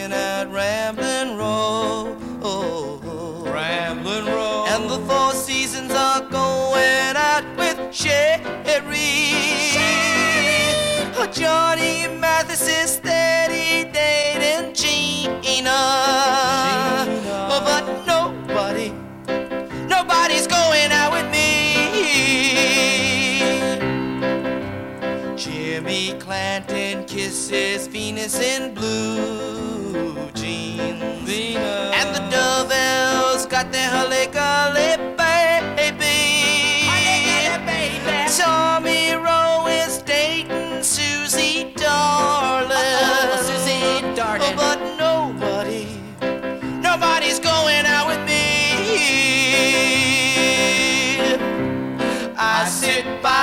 singing at Ramblin' Road. Ramblin' Road. And the Four Seasons are going out with Sherry. Oh, Johnny Mathis is steady dating Gina. Oh, but nobody's going out with me. Jimmy Clanton kisses Venus in blue jeans. And the Dovells got their hully-gully baby. Tommy Rowe is dating Susie Darling. Susie Darling. Oh, but nobody's going out with me. I sit by